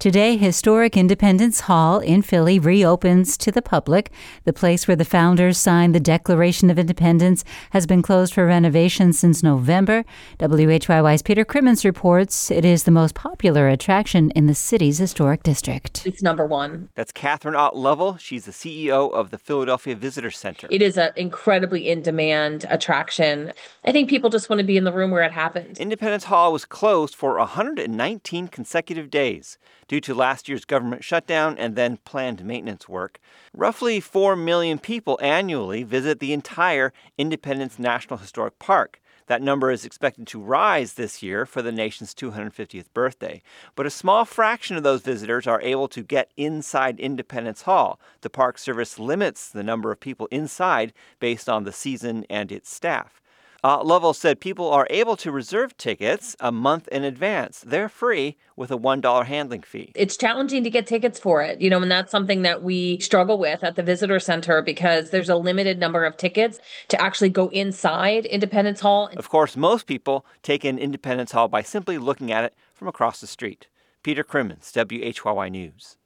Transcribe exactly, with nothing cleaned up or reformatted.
Today, historic Independence Hall in Philly reopens to the public. The place where the founders signed the Declaration of Independence has been closed for renovation since November. W H Y Y's Peter Crimmins reports it is the most popular attraction in the city's historic district. It's number one. That's Catherine Ott Lovell. She's the C E O of the Philadelphia Visitor Center. It is an incredibly in-demand attraction. I think people just want to be in the room where it happened. Independence Hall was closed for one hundred nineteen consecutive days due to last year's government shutdown and then planned maintenance work. Roughly four million people annually visit the entire Independence National Historic Park. That number is expected to rise this year for the nation's two hundred fiftieth birthday. But a small fraction of those visitors are able to get inside Independence Hall. The Park Service limits the number of people inside based on the season and its staff. Uh, Lovell said people are able to reserve tickets a month in advance. They're free with a one dollar handling fee. It's challenging to get tickets for it, you know, and that's something that we struggle with at the Visitor Center because there's a limited number of tickets to actually go inside Independence Hall. Of course, most people take in Independence Hall by simply looking at it from across the street. Peter Crimmins, W H Y Y News.